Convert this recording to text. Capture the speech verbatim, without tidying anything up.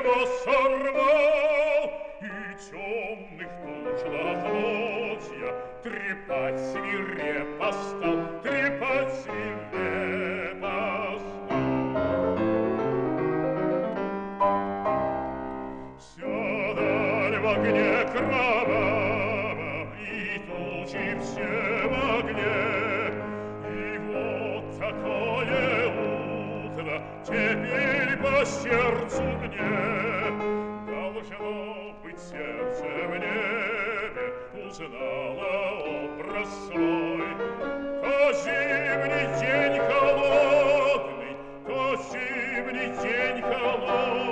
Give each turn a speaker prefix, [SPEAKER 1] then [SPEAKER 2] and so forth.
[SPEAKER 1] его сорвал, и темных туч лохмотья трепать свирепо стал, трепать свирепо стал. Вся даль в огне кровавом, и тучи все в огне, и вот такое утро теперь по сердцу мне. Должно быть, сердце в небе узнало образ свой. То зимний день холодный, то зимний день холодный,